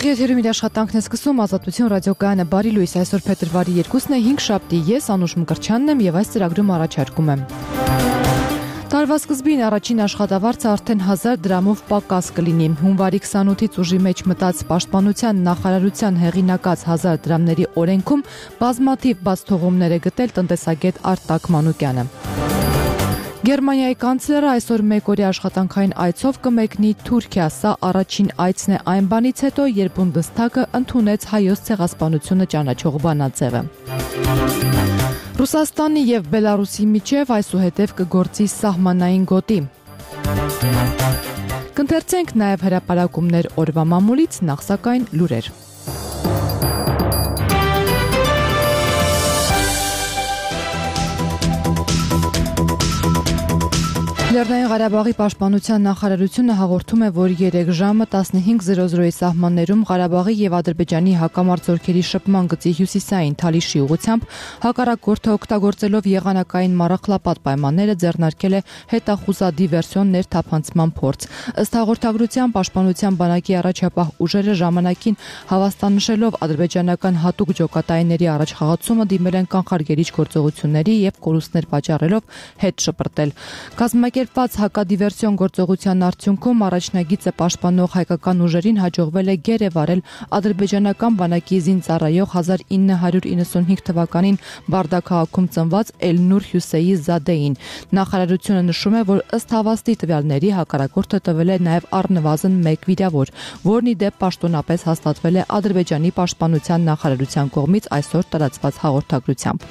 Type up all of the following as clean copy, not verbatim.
Ուղիղ եթերում իր աշխատանքն է սկսում Ազատություն ռադիոկայանը բարի լույս այսօր փետրվարի 2-ն է 5 շաբթի ես Անուշ Մկրտչյանն եմ եւ այս ծրագրում առաջարկում եմ Տարվա սկզբին առաջին աշխատավարձը արդեն 1000 դրամով պակաս կլինի հունվարի 28-ից ուժի մեջ մտած Պաշտպանության նախարարության հեղինակած 1000 դրամների օրենքում բազմաթիվ բացթողումներ է գտել տնտեսագետ Արտակ Մանուկյանը Գերմանիայի կանցլերը այսօր մեկօրյա աշխատանքային այցով կմեկնի Թուրքիա, սա առաջին այցն է այն բանից հետո, երբ Բունդեսթագը ընդունեց հայոց ցեղասպանությունը ճանաչող բանաձևը։ Ռուսաստանի եւ Բելարուսի միջև այսուհետև կգործի սահմանային գոտի։ Կընթերցենք նաեւ հրապարակումներ օրվա մամուլից, նախ սակայն լուրեր։ Լեռնային Ղարաբաղի պաշտպանության նախարարությունը հաղորդում է, որ 3 ժամը 15:00-ի սահմաններում Ղարաբաղի եւ Ադրբեջանի հակամարտությունների շփման գծի հյուսիսային Թալիշի ուղղությամբ հակառակորդը օգտագործելով եղանակային մառախլապատ պայմանները ձեռնարկել է հետախուզադիվերսիոն ներթափանցման փորձ։ Ըստ հաղորդագրության պաշտպանության բանակի առաջապահ ուժերը ժամանակին հավաստանշելով ադրբեջանական հատուկ ջոկատայինների առաջխաղացումը դիմել են կանխարգելիչ գործողությունների եւ կորուստներ պատճառելով հետ շպրտել։ Կազմակերպված հակադիվերսիոն գործողության արդյունքում առաջնագիծը պաշտպանող հայկական ուժերին հաջողվել է գերեվարել ադրբեջանական բանակի զինծառայող 1995 թվականին Բարդա քաղաքում ծնված Էլնուր Հյուսեյի Զադեին։ Նախարարությունը նշում է, որ ըստ հավաստի տվյալների հակառակորդը տվել է նաև առնվազն 1 վիրավոր, որն ի դեպ պաշտոնապես հաստատվել է Ադրբեջանի պաշտպանության նախարարության կողմից այսօր տարածված հաղորդագրությամբ։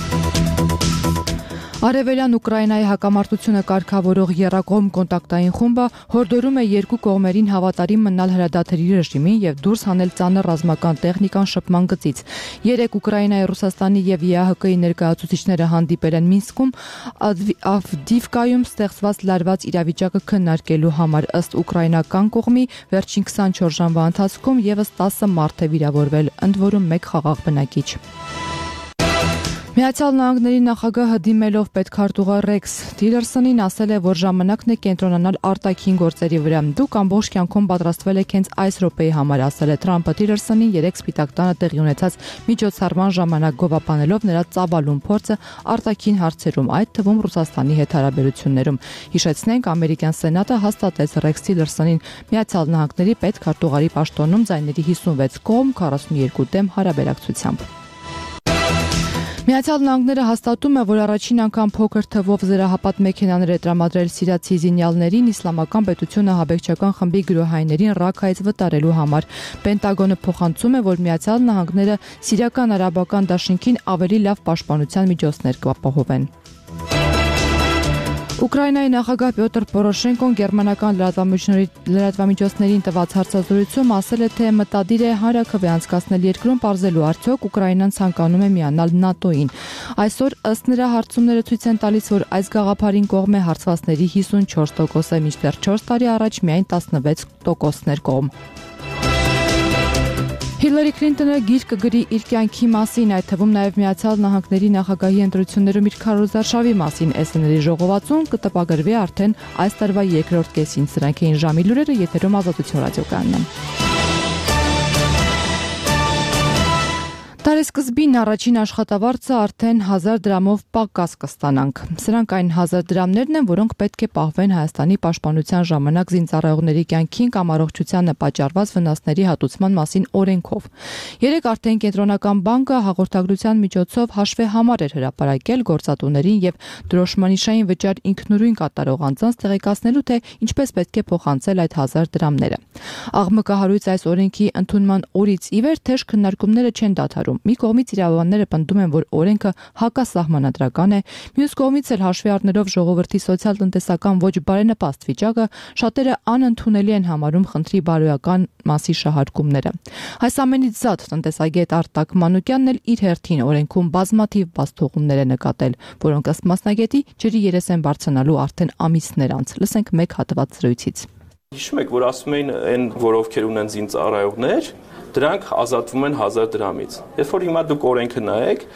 Արևելյան Ուկրաինայի հակամարտությունը կարգավորող Եռակողմ կոնտակտային խումբը հորդորում է երկու կողմերին հավատարիմ մնալ հրադադարի ռեժիմին եւ դուրս հանել ծանր ռազմական տեխնիկան շփման գծից։ Երեկ Ուկրաինայի, Ռուսաստանի եւ ԵԱՀԿ-ի ներկայացուցիչները հանդիպել են Մինսկում Ավդիվկայում ստեղծված լարված իրավիճակը քննարկելու համար ըստ ուկրաինական կողմի վերջին 24 ժամվա ընթացքում եւս 10 մարդ է վիրավորվել, ընդ որում 1 խաղաղ բնակիչ։ Միացյալ Նահանգների նախագահը դիմելով պետքարտուղար Ռեքս Թիլերսոնին ասել է, որ ժամանակն է կենտրոնանալ արտաքին գործերի վրա։ Դուք ամբողջ կյանքում պատրաստվել եք հենց այս րոպեի համար, ասել է Թրամփը Թիլերսոնին երեկ Սպիտակ տանը տեղի ունեցած միջոցառման ժամանակ գովաբանելով նրա ծավալուն փորձը արտաքին հարցերում, այդ թվում Ռուսաստանի հետ հարաբերություններում։ Հիշեցնենք, ամերիկյան սենատը հաստատեց Ռեքս Թիլերսոնին Միացյալ Նահանգների պետքարտուղարի պաշտոնում ձայների 56 կողմ 42 դեմ հարաբերակցությամբ։ Միացյալ Նահանգները հաստատում է, որ առաջին անգամ փոքր թվով զրահապատ մեքենաներ է տրամադրել սիրիացի զինյալներին իսլամական պետությունը ահաբեկչական խմբի գրոհայիներին Ռաքայից վտարելու համար։ Պենտագոնը փոխանցում է, որ Միացյալ Նահանգները սիրիական-արաբական դաշինքին ավելի լավ պաշտպանության միջոցներ կապահովեն։ Ուկրաինայի նախագահ Պյոտր Պորոշենկոն գերմանական լրատվամիջոցներին տված հարցազրույցում ասել է, թե մտադիր է հանրաքվե անցկացնել երկրում պարզելու արդյոք Ուկրաինան ցանկանում է միանալ ՆԱՏՕ-ին։ Այսօր ըստ նրա հարցումները ցույց են տալիս, որ այս գաղափարին կողմ է հարցվածների 54%-ը, մինչդեռ 4 տարի առաջ միայն 16%-ներ կողմ։ Հիլարի Քլինտոնը գիրք կգրի իր կյանքի մասին, այդ թվում նաև Միացյալ Նահանգների նախագահի ընտրություններում իր քարոզարշավի մասին SNL-ի ժողովածուն կտպագրվի արդեն այս տարվա երկրորդ կեսին։ Սրանք էին ժամի լուրերը, եթերում Ազատություն ռադիոկայանն է։ Տարեսկզբին առաջին աշխատավարձը արդեն 1000 դրամով պակաս կստանանք։ Սրանք այն 1000 դրամներն են, որոնք պետք է պահվեն Հայաստանի պաշտպանության ժամանակ զինծառայողների կյանքին կամ առողջությանը պատճառված վնասների հատուցման մասին օրենքով։ Երեկ արդեն Կենտրոնական բանկը հաղորդագրության միջոցով հաշվեհամար էր հրապարակել գործատուներին եւ դրոշմանիշային վճար ինքնուրույն կատարող անձանց տեղեկացնելու, թե ինչպես պետք է փոխանցել այդ 1000 դրամները։ Աղմկահարույց այս օրենքի ընդունման օրից ի վեր թեժ քննարկումները չեն դադարում։ Մի կողմից իրավաբանները պնդում են, որ օրենքը հակասահմանադրական է, մյուս կողմից էլ հաշվի առնելով ժողովրդի սոցիալ-տնտեսական ոչ բարենպաստ վիճակը, շատերը անընդունելի են համարում խնդրի բարոյական մասի շահարկումները։ Այս ամենից զատ տնտեսագետ Արտակ Մանուկյանն էլ իր հերթին օրենքում բազմաթիվ բացթողումներ է նկատել, որոնք ըստ մասնագետի ջրի երես են բարձրանալու արդեն ամիսներ անց։ Լսենք մեկ հատված զրույցից։ Հիշում եք, որ ասում էին այն, որ ովքեր ունեն զինծառայողներ, դրանք ազատվում են 1000 դրամից։ Երբ որ հիմա դուք օրենքը նայեք,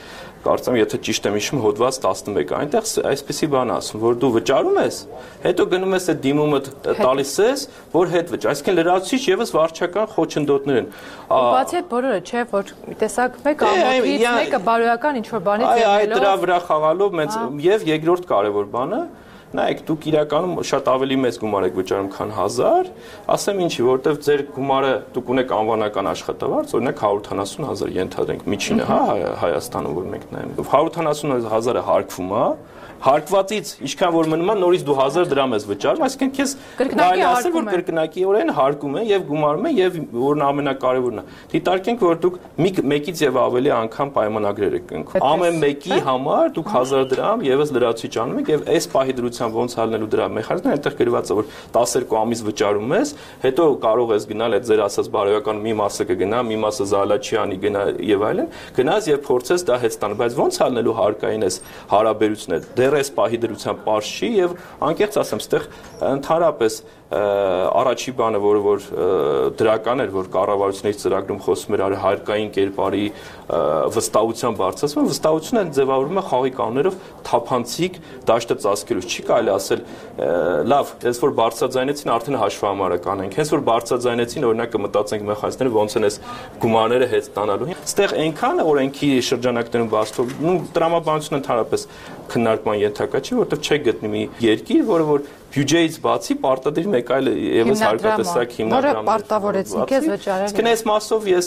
կարծեմ եթե ճիշտ եմ հիշում հոդված 11 այնտեղ այսպեսի բան ասում որ դու վճարում ես հետո գնում ես այդ դիմումդ տալիս ես որ հետ վճար այսինքն լրացուցիչ եւս վարչական խոչընդոտներ են բացի այդ բոլորը չէ որ տեսակ մեկ ամոթից մեկը բարոյական ինչ որ բանից ելնելով այդ դրա վրա խաղալով մեծ եւ երկրորդ կարեւոր բանը նայեք դուք իրականում շատ ավելի մեծ գումար եք վճարում քան 1000 ասեմ ինչի որովհետեւ ձեր գումարը դուք ունեք անվանական աշխատավարձ օրինակ 170,000 ենթադրենք միջինը հա Հայաստանում որ մենք նայում 170,000-ը հարկվում է հարկվածից ինչքան որ մնում է նորից դու 1000 դրամ ես վճարում այսինքն քեզ կարելի ասել որ կրկնակիորեն հարկում են եւ գումարում են եւ որն ամենակարևորն է դիտարկենք որ դուք մեկից եւ ավելի անգամ պայմանագրեր եք կնքում ամեն մեկի համար դուք 1000 դրամ եւս լրացուցիչ անում եք եւ այս պահի դրությամբ ոնց հալնելու դրա մեխանիզմը այնտեղ գրված է որ 12 ամիս վճարում ես հետո կարող ես գնալ այդ ձեր ասած բարոյական մի մասը կգնա մի մասը Զալաչյանի գնա եւ այլն գնաս եւ փորձես դա հետ ստանալ բայց ոնց հալնելու հարկային այս հարաբերությունները այս պահի դրությամբ པարզ չի եւ անկեղծ ասեմ, այստեղ ընդհանրապես առաջի բանը, որ դրական էր, որ կառավարությունների ծրագրում խոսում էր հարկային կերպարի վստահության բարձրացման, վստահությունը ձևավորվում է խաղի կանոններով թափանցիկ դաշտը ծածկելուց չի կարելի ասել լավ, հենց որ բարձրաձայնեցին արդեն հաշվամարը կանենք, հենց որ բարձրաձայնեցին օրինակ կմտածենք մեխանիզմները ոնց են այս գումարները հետ ստանալու։ Այստեղ այնքան օրենքի շրջանակներում բարձրացում, տրամաբանությունը ընդհանրապես քննարկման ենթակա չի, որովհետև չեք գտնի մի երկիր, որ բյուջեից բացի պարտադիր մեկ այլ եւս հարկատեսակ հիմնադրամներ պարտավորեցին քեզ վճարել։ Իսկ այս մասով ես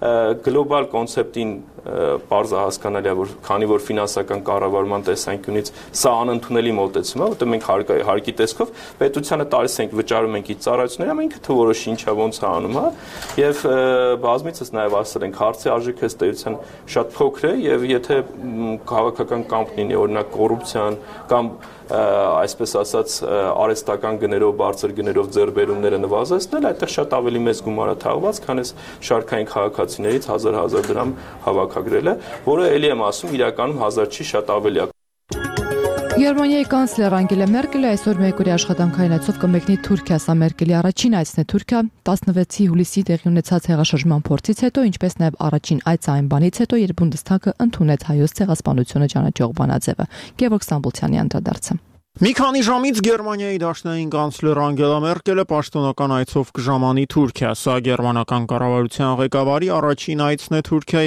գլոբալ կոնցեպտին բարձ հասկանալի է որ քանի որ ֆինանսական կառավարման տեսանկյունից սա անընդունելի մոտեցում է, որտեղ մենք հարկի տեսքով պետությանը տալիս ենք վճարում ենք իր ծառայությունները, ամենքը թե որոշի ինչա ոնց է անում, հա, եւ բազմիցս նաեւ ասել ենք հարցի արժեքը ըստ էության շատ փոքր է եւ եթե քաղաքական կամք լինի օրինակ կոռուպցիան կամ այսպես ասած արհեստական գներով բարձր գներով ձեռբերումները նվազեցնել այդտեղ շատ ավելի մեծ գումար է թաղված քան այս շարքային քաղաքացիներից 1000 դրամ հավաքագրելը որը ելի եմ ասում իրականում 1000 չի շատ ավելի է Գերմանիայի կանցլեր Անգելա Մերկելը այսօր մեկօրյա աշխատանքային այցով կմեկնի Թուրքիա, սա Մերկելի առաջին այցն է Թուրքիա 16 հուլիսի տեղի ունեցած հեղաշրջման փորձից հետո, ինչպես նաև առաջին այցը այն բանից հետո, երբ Բունդեսթագը ընդունեց հայոց ցեղասպանությունը ճանաչող բանաձևը։ Գևորգ Ստամբուլցյանի անդրադարձը Մի քանի ժամից Գերմանիայի դաշնային կանցլեր Անգելա Մերկելը պաշտոնական այցով կժամանի Թուրքիա, սա գերմանական կառավարության ղեկավարի առաջին այցն է Թուրքիա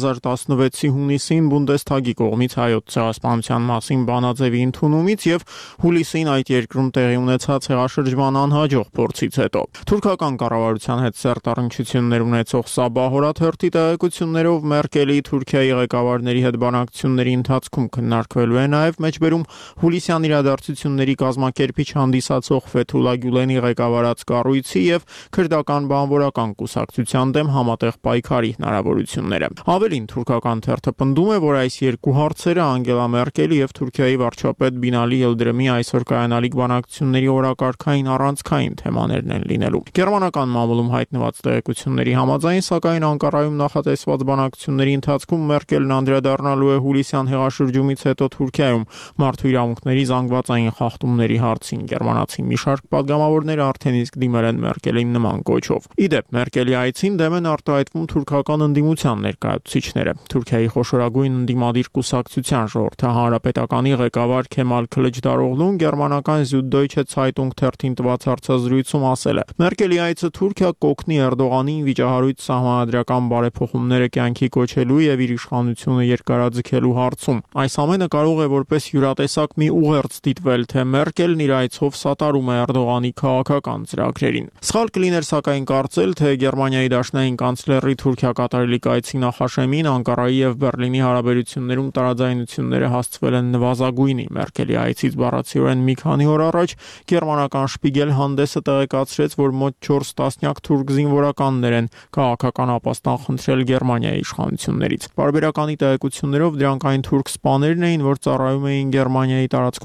2016-ի հունիսին Բունդեսթագի կողմից հայոց ցեղասպանության մասին բանաձևի ընդունումից եւ հուլիսին այդ երկրում տեղի ունեցած հեղաշրջման անհաջող փորձից հետո։ Թուրքական կառավարության հետ սերտառնչություններ ունեցող Սաբահ հորաթերթի տեղեկություններով Մերկելի Թուրքիայի ղեկավարների հետ բանակցությունների ընթացքում քննարկվելու է նաեւ մեջբերում հուլիսյան իրադարձությունների կազմակերպիչ հանդիսացող Ֆեթուլա Գյուլենի ղեկավարած կառույցի եւ քրդական բանվորական կուսակցության դեմ համատեղ պայքարի հնարավորությունները։ Ավելին թուրքական թերթը պնդում է, որ այս երկու հարցերը Անգելա Մերկելի եւ Թուրքիայի վարչապետ Բինալի Ելդրեմի այսօր կայանալիք բանակցությունների օրակարգային առանցքային թեմաներն են լինելու։ Գերմանական մամուլում հայտնված տեղեկությունների համաձայն, սակայն Անկարայում նախատեսված բանակցությունների ընթացքում Մերկելն անդրադառնալու է հուլիսյան հեղաշրջումից հետո Թուրքիայում մարդու իրավունքների զանգվածային խախտումների հարցին գերմանացի մի շարք պատգամավորներ արդեն իսկ դիմել են Մերկելին նման կոչով։ Իդեպ Մերկելի այցին դեմ են արտահայտվում թուրքական ընդդիմության ներկայացուցիչները։ Թուրքիայի խոշորագույն ընդդիմադիր կուսակցության ժողովրդի հանրապետականի ղեկավար Քեմալ Քլիչդարօղլուն գերմանական Süddeutsche Zeitung թերթին տված հարցազրույցում ասել է. Մերկելի այցը Թուրքիա կօգնի Էրդողանին վիճահարույց սահմանադրական բարեփոխումները կյանքի կոչելու եւ իր իշխանությունը երկարաձգելու հարցում։ Այս ամենը կարող է որպես յուրատեսակ մի ուղերձ դիտվել, թե Մերկելն իր այցով սատարում է Էրդողանի քաղաքական ծրագրերին։ Սխալ կլիներ սակայն կարծել, թե Գերմանիայի դաշնային կանցլերի Թուրքիա կատարելիք այցի նախաշեմին Անկարայի եւ Բեռլինի հարաբերություններում տարաձայնությունները հասցվել են նվազագույնի։ Մերկելի այցից բառացիորեն մի քանի օր առաջ գերմանական Շպիգել հանդեսը տեղեկացրեց, որ մոտ 4 տասնյակ թուրք զինվորականներ են քաղաքական ապաստան խնդրել Գերմանիայի իշխանություններից։ Բարբերականի տեղեկություններով դրանք այն թուրք սպաներն էին, որ ծառայում էին Գերմանիայի տարածքում տեղակայ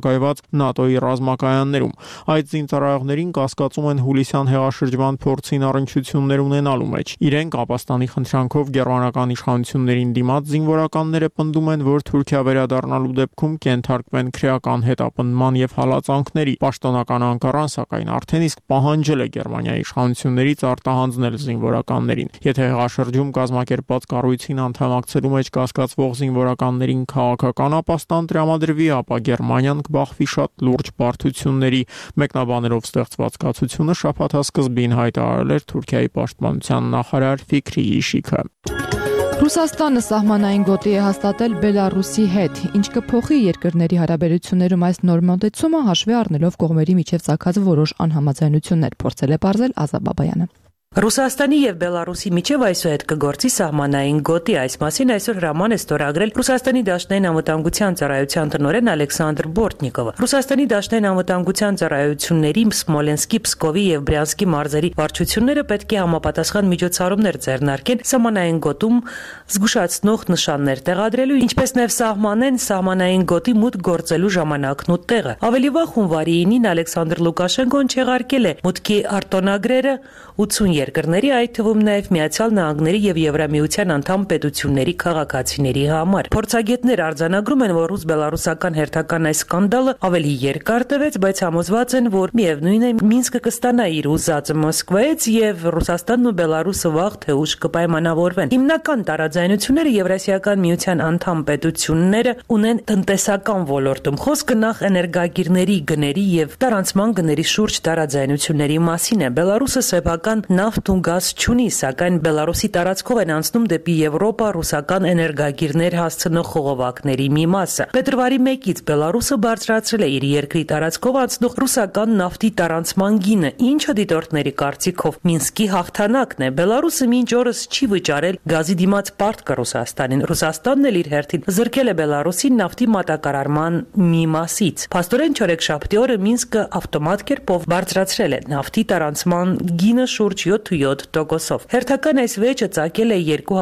տեղակայված ՆԱՏՕ-ի ռազմակայաններում։ Այդ զինծառայողներին կասկածում են հուլիսյան հեղաշրջման փորձին առնչություններ ունենալու մեջ։ Իրենք Ապաստանի խնդրանքով գերմանական իշխանություններին դիմաց զինվորականները պնդում են, որ Թուրքիա վերադառնալու դեպքում կենթարկվեն քրեական հետապնդման եւ հալածանքների։ Պաշտոնական Անկարան, սակայն արդեն իսկ պահանջել է Գերմանիայի իշխանություններից արտահանձնել զինվորականներին։ Եթե հեղաշրջում կազմակերպված կառույցին անդամակցելու մեջ կասկածվող զինվորականներին քաղաքական ապաստան տրամադրվի, ապա Գերմանիան կբախվի շատ լուրջ բարդությունների։ Մեկնաբանելով ստեղծված կացությունը շաբաթասկզբին հայտարարել էր Թուրքիայի պաշտպանության նախարար Ֆիքրի Իշիքը։ Ռուսաստանը սահմանային գոտի է հաստատել Բելարուսի հետ, ինչ կփոխի երկրների հարաբերություններում այս նոր մոտեցումը հաշվի առնելով կողմերի միջև ցակած որոշ անհամաձայնություններ, փորձել է պարզել Ազատ Բաբայանը։ Ռուսաստանի եւ Բելարուսի միջև այսուհետ կգործի սահմանային գոտի, այս մասին այսօր հրաման է ստորագրել Ռուսաստանի Դաշնային անվտանգության ծառայության տնօրեն Ալեքսանդր Բորտնիկովը։ Ռուսաստանի Դաշնային անվտանգության ծառայությունների Սմոլենսկի, Պսկովի եւ Բրյանսկի մարզերի վարչությունները պետք է համապատասխան միջոցառումներ ձեռնարկեն սահմանային գոտում զգուշացնող նշաններ տեղադրելու, ինչպես նաեւ սահմանեն սահմանային գոտի մուտք գործելու ժամանակն ու տեղը։ Ավելի վաղ հունվարի 9-ին Ալեքսանդր Լուկաշենկոն չեղարկել է մուտքի արտոնագրերը 80 երկրների, այդ թվում նաև Միացյալ Նահանգների եւ Եվրամիության անդամ պետությունների քաղաքացիների համար։ Փորձագետներ արձանագրում են, որ ռուս-բելարուսական հերթական այս սկանդալը ավելի երկար տևեց, բայց համոզված են, որ միևնույն է Մինսկը կստանա իր ուզածը Մոսկվայից եւ Ռուսաստանն ու Բելարուսը վաղ թե ուշ կպայմանավորվեն։ Հիմնական տարաձայնությունները Եվրասիական միության անդամ պետությունները ունեն տնտեսական ոլորտում։ Խոսքը նախ էներգագիրների գների եւ տարանցման գների շուրջ տարաձայնությունների մասին է։ Բելարուսը սեփական նավթ ու գազ չունի, սակայն Բելարուսի տարածքով են անցնում դեպի Եվրոպա ռուսական էներգագիրներ հասցնող խողովակների մի մասը։ Փետրվարի 1-ից Բելարուսը բարձրացրել է իր երկրի տարածքով անցնող ռուսական նավթի տարանցման գինը, ինչը դիտորդների կարծիքով Մինսկի հաղթանակն է։ Բելարուսը մինչ օրս չի վճարել գազի դիմաց պարտքը Ռուսաստանին։ Ռուսաստանն էլ իր հերթին զրկել է Բելարուսին նավթի մատակարարման մի մասից։ Փաստորեն չորեքշաբթի օրը Մինսկը ավտոմատ կերպով բարձրացրել է նավթի տարանցման գինը շուրջ 7%-ով։ Հերթական այս վեճը ծագել է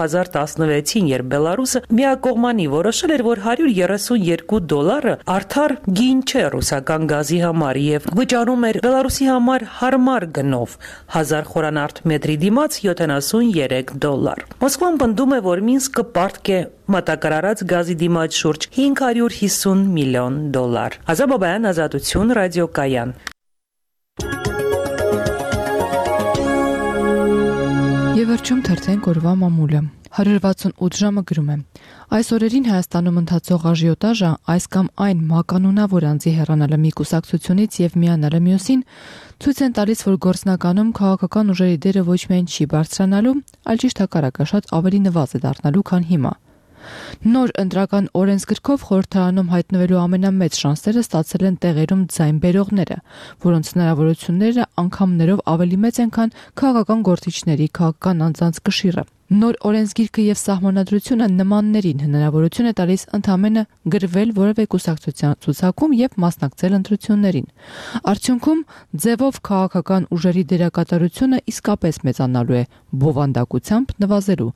2016-ին, երբ Բելարուսը միակողմանի որոշել էր, որ $132 արդար գին չէ ռուսական գազի համար եւ վճարում էր Բելարուսի համար հարմար գնով 1000 խորանարդ մետրի դիմաց $73։ Մոսկվան պնդում է, որ Մինսկը պարտք է մատակարարած գազի դիմաց շուրջ $550 միլիոն։ Ազատ Բաբայան, Ազատություն, ռադիոկայան։ Եվ վերջում թերթենք օրվա մամուլը։ 168 ժամը գրում է. Այս օրերին Հայաստանում ընթացող աժիոտաժը այս կամ այն մականունավոր անձի հեռանալը մի կուսակցությունից եւ միանալը մյուսին ցույց են տալիս, որ գործնականում քաղաքական ուժերի դերը ոչ միայն չի բարձրանալու, այլ ճիշտ հակառակը շատ ավելի նվազ է դառնալու, քան հիմա։ Նոր ընտրական օրենսգրքով խորհրդարանում հայտնվելու ամենամեծ շանսերը ստացել են տեղերում ձայն բերողները, որոնց հնարավորությունները անգամներով ավելի մեծ են, քան քաղաքական գործիչների քաղաքական անձանց կշիռը։ Նոր օրենսգիրքը եւ սահմանադրությունը նմաններին հնարավորություն է տալիս ընդամենը գրվել որևէ կուսակցության ցուցակում եւ մասնակցել ընտրություններին։ Արդյունքում ձևով քաղաքական ուժերի դերակատարությունը իսկապես մեծանալու է, բովանդակությամբ նվազելու։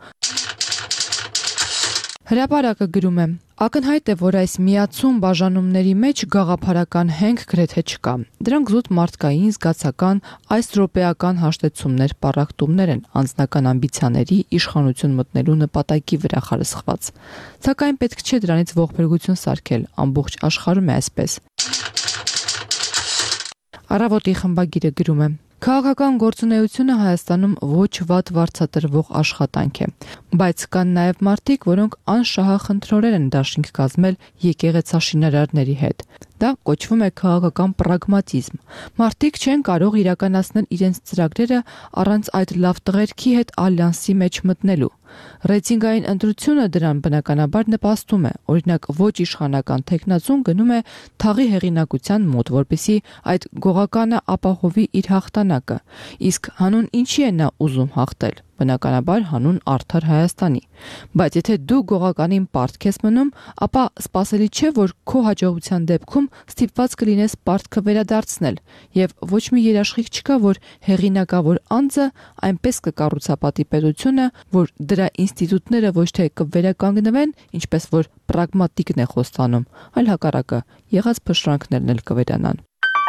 Հրապարակը գրում է. Ակնհայտ է, որ այս միացում բաժանումների մեջ գաղափարական հենք գրեթե չկա։ Դրանք զուտ մարդկային, զգացական, այս րոպեական հաշտեցումներ, պառակտումներ են անձնական ամբիցիաների իշխանություն մտնելու նպատակի վրա խարսխված։ Սակայն պետք չէ դրանից ողբերգություն սարքել, ամբողջ աշխարհում է այսպես։ Առավոտի խմբագիրը գրում է. Քաղաքական գործունեությունը Հայաստանում ոչ վատ վարձատրվող աշխատանք է, բայց կան նաև մարդիկ, որոնք անշահախնդրորեն են դաշինք կազմել եկեղեցաշինարարների հետ։ Դա կոչվում է քաղաքական պրագմատիզմ։ Մարդիկ չեն կարող իրականացնել իրենց ծրագրերը առանց այդ լավ տղերքի հետ ալյանսի մեջ մտնելու։ Ռեյտինգային ընտրությունը դրան բնականաբար նպաստում է։ Օրինակ, ոչ իշխանական տեխնացուն գնում է թաղի հեղինակության մոտ, որպեսզի այդ գողականը ապահովի իր հաղթանակը։ Իսկ հանուն ինչի է նա ուզում հաղթել։ բնականաբար հանուն Արդար Հայաստանի։ Բայց եթե դու գողականին պարտք ես մնում, ապա սպասելի չէ, որ քո հաջողության դեպքում ստիպված կլինես պարտքը վերադարձնել, եւ ոչ մի երաշխիք չկա, որ հեղինակավոր անձը այնպես կկառուցապատի պետությունը, որ դրա ինստիտուտները ոչ թե կվերականգնվեն, ինչպես որ պրագմատիկն է խոստանում, այլ հակառակը, եղած փշրանքներն էլ կվերանան։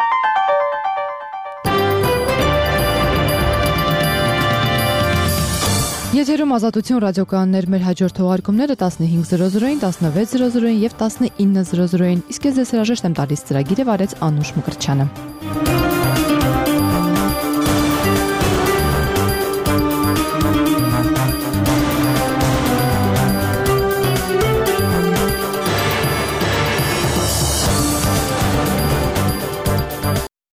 Եթերում Ազատություն ռադիոկայաններ, մեր հաջորդ թողարկումները 15:00-ին, 16:00-ին եւ 19:00-ին։ Իսկ ես ձեզ հրաժեշտ եմ տալիս ծրագիրը վարեց Անուշ Մկրտչյանը։